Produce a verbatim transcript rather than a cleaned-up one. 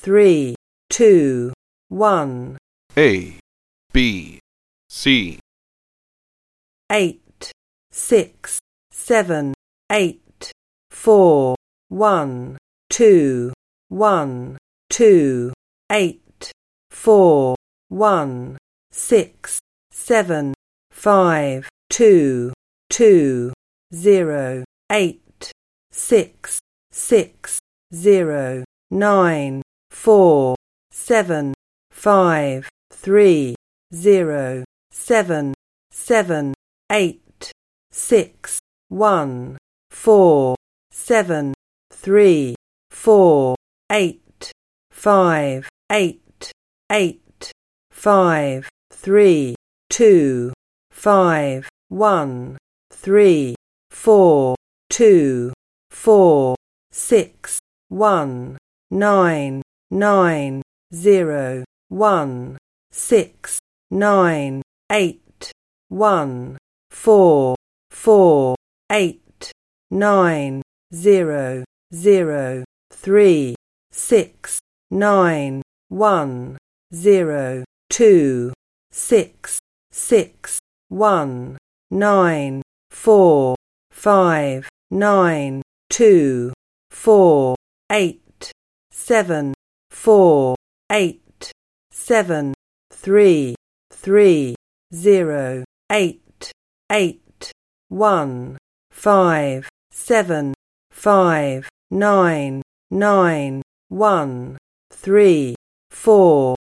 three, two, one. A, B, C. Eight, six, seven, eight, four, one, two, one, two, eight, four, one, six, seven, five, two, two, zero, eight, six, six, zero, nine, four, seven, five, three, zero, seven, seven, eight, six, one, four, seven, three, four, eight, five, eight, eight, five, three, two, five, one, three, four, two, four, six, one, nine, nine, zero, one, six, nine, eight, one, four, four, eight, nine, zero, zero, three, six, nine, one, zero, two, six, six, one, nine, four, five, nine, two, four, eight, seven, four, eight, seven, three, three, zero, eight, eight, one, five, seven, five, nine, nine, one, three, four,